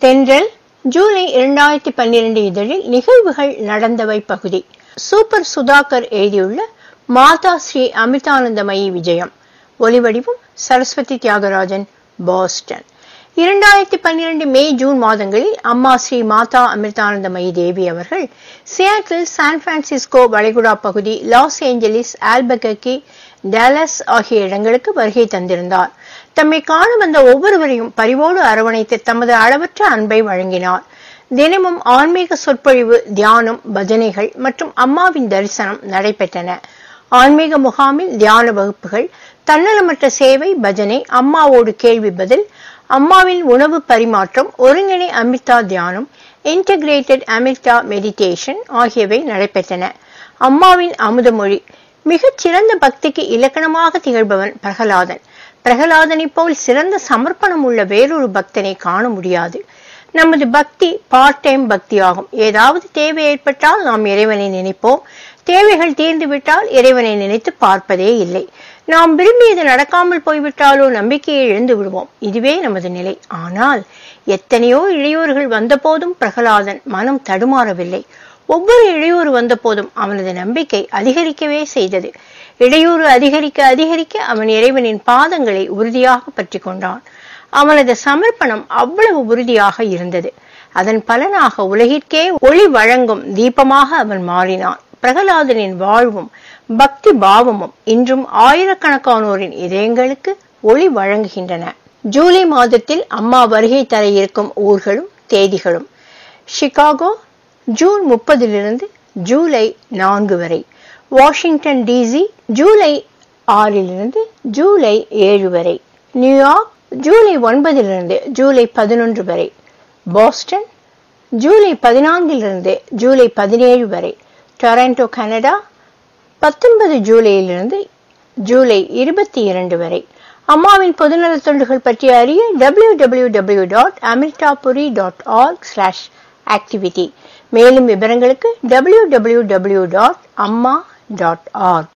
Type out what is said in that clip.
தென்றல் ஜூலை 2012 இதழில் நிகழ்வுகள் நடந்தவை பகுதி. சூப்பர் சுதாகர் எழுதியுள்ள மாதா ஸ்ரீ அமிர்தானந்தமயி விஜயம். ஒலிவடிவம் சரஸ்வதி தியாகராஜன், பாஸ்டன். 2012 மே ஜூன் மாதங்களில் அம்மா ஸ்ரீ மாதா அமிர்தானந்தமயி தேவி அவர்கள் சியாட்டில், சான் பிரான்சிஸ்கோ வளைகுடா பகுதி, லாஸ் ஏஞ்சலிஸ், ஆல்பகர்கி, டாலஸ் ஆகிய இடங்களுக்கு வருகை தந்திருந்தார். தம்மை காண வந்த ஒவ்வொருவரையும் பரிவோடு அரவணைத்து தமது அளவற்ற அன்பை வழங்கினார். தினமும் ஆன்மீக சொற்பொழிவு, தியானம், பஜனைகள் மற்றும் அம்மாவின் தரிசனம் நடைபெற்றன. ஆன்மீக முகாமில் தியான வகுப்புகள், தன்னலமற்ற சேவை, பஜனை, அம்மாவோடு கேள்வி பதில், அம்மாவின் உணவு பரிமாற்றம், ஒருங்கிணை அமிர்தா தியானம், இன்டகிரேட்டட் அமிர்தா மெடிடேஷன் ஆகியவை நடைபெற்றன. அம்மாவின் அமுதமொழி. மிகச் சிறந்த பக்திக்கு இலக்கணமாக திகழ்பவன் பிரகலாதன். பிரகலாதனை போல் சிறந்த சமர்ப்பணம் உள்ள வேறொரு பக்தனை காண முடியாது. நமது பக்தி பார்ட் டைம் பக்தி ஆகும். ஏதாவது தேவை ஏற்பட்டால் நாம் இறைவனை நினைப்போம். தேவைகள் தீர்ந்துவிட்டால் இறைவனை நினைத்து பார்ப்பதே இல்லை. நாம் விரும்பியது நடக்காமல் போய்விட்டாலோ நம்பிக்கையை இழந்து விடுவோம். இதுவே நமது நிலை. ஆனால் எத்தனையோ இளையோர்கள் வந்த போதும் பிரகலாதன் மனம் தடுமாறவில்லை. ஒவ்வொரு இடையூறு வந்த போதும் அவனது நம்பிக்கை அதிகரிக்கவே செய்தது. இடையூறு அதிகரிக்க அதிகரிக்க அவன் இறைவனின் பாதங்களை உறுதியாக பற்றி கொண்டான். அவனது சமர்ப்பணம் அவ்வளவு உறுதியாக இருந்தது. அதன் பலனாக உலகிற்கே ஒளி வழங்கும் தீபமாக அவன் மாறினான். பிரகலாதனின் வாழ்வும் பக்தி பாவமும் இன்றும் ஆயிரக்கணக்கானோரின் இதயங்களுக்கு ஒளி வழங்குகின்றன. ஜூலை மாதத்தில் அம்மா வருகை தர இருக்கும் ஊர்களும் தேதிகளும்: சிகாகோ ஜூன் 30 ஜூலை 4 வரை. வாஷிங்டன் டிசி ஜூலை 6 ஜூலை 7 வரை. நியூயார்க் ஜூலை 9 ஜூலை 11 வரை. பாஸ்டன் ஜூலை 14 ஜூலை 17 வரை. டொரண்டோ கனடா 19 ஜூலையிலிருந்து ஜூலை 22 வரை. அம்மாவின் பொதுநல தொண்டுகள் பற்றி அறிய www.amritapuri.org/activity. மேலும் விவரங்களுக்கு www.amma.org.